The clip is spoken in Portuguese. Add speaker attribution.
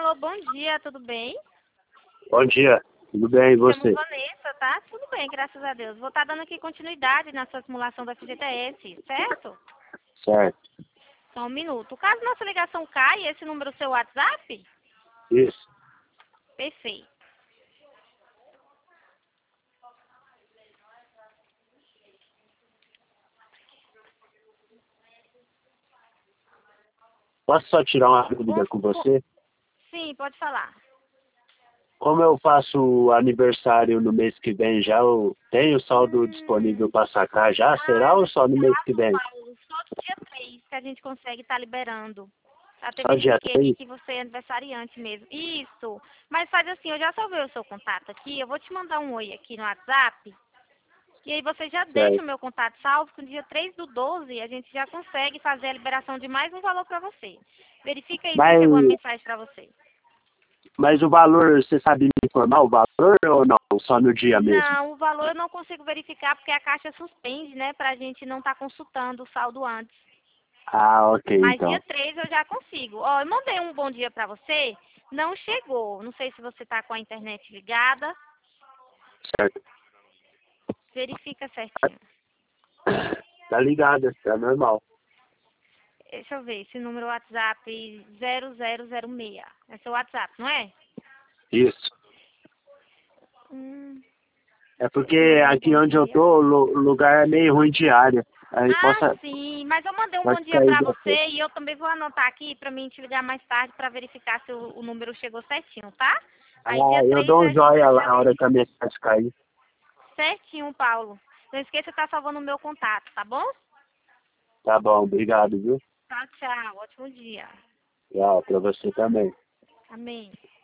Speaker 1: Alô, bom dia, tudo bem?
Speaker 2: Bom dia, tudo bem, e
Speaker 1: Me chamo
Speaker 2: você?
Speaker 1: Vanessa, tá? Tudo bem, graças a Deus. Vou estar dando aqui continuidade na sua simulação da FGTS, certo?
Speaker 2: Certo,
Speaker 1: Só um minuto. Caso nossa ligação caia, esse número é o seu WhatsApp?
Speaker 2: isso.
Speaker 1: Perfeito.
Speaker 2: Posso só tirar uma dúvida com você?
Speaker 1: Sim, pode falar.
Speaker 2: Como eu faço aniversário no mês que vem já, eu tenho saldo disponível para sacar já? Será ou só no mês que vem?
Speaker 1: Paulo, só do dia 3 que a gente consegue estar liberando. Até
Speaker 2: Só dia
Speaker 1: verifiquei aqui
Speaker 2: 3?
Speaker 1: que você é aniversariante mesmo. Isso. Mas faz assim, eu já salvei o seu contato aqui, eu vou te mandar um oi aqui no WhatsApp. E aí você já deixa
Speaker 2: Certo.
Speaker 1: o meu contato salvo, que no dia 3 do 12 a gente já consegue fazer a liberação de mais um valor para você. Verifica aí se
Speaker 2: Mas,
Speaker 1: chegou a mensagem para você.
Speaker 2: mas o valor, você sabe me informar o valor ou não? Só no dia mesmo?
Speaker 1: Não, o valor eu não consigo verificar porque a Caixa suspende, né, pra gente não estar consultando o saldo antes.
Speaker 2: Ah, ok,
Speaker 1: Mas dia
Speaker 2: então.
Speaker 1: 3 eu já consigo. Ó, eu mandei um bom dia pra você, não chegou. Não sei se você tá com a internet ligada.
Speaker 2: Certo.
Speaker 1: Verifica certinho.
Speaker 2: Tá ligado, tá normal.
Speaker 1: Deixa eu ver, esse número WhatsApp 0006. É seu WhatsApp, não é?
Speaker 2: Isso.
Speaker 1: Hum,
Speaker 2: É porque
Speaker 1: eu mandei um
Speaker 2: aqui
Speaker 1: bom
Speaker 2: onde eu
Speaker 1: dia.
Speaker 2: tô, o lugar é meio ruim de área. Aí
Speaker 1: Ah, sim, mas eu mandei um bom
Speaker 2: pode
Speaker 1: dia
Speaker 2: cair
Speaker 1: pra
Speaker 2: depois.
Speaker 1: você e eu também vou anotar aqui pra mim te ligar mais tarde pra verificar se o número chegou certinho, tá? Aí dia
Speaker 2: Ah, eu
Speaker 1: 3
Speaker 2: dou um
Speaker 1: a gente
Speaker 2: joia lá
Speaker 1: já
Speaker 2: na hora que a
Speaker 1: verifica.
Speaker 2: mensagem cair.
Speaker 1: Certinho, Paulo. Não esqueça de estar salvando o meu contato, tá bom?
Speaker 2: Tá bom, obrigado, viu?
Speaker 1: Tchau, tchau. Ótimo dia.
Speaker 2: Tchau, pra você também.
Speaker 1: Amém.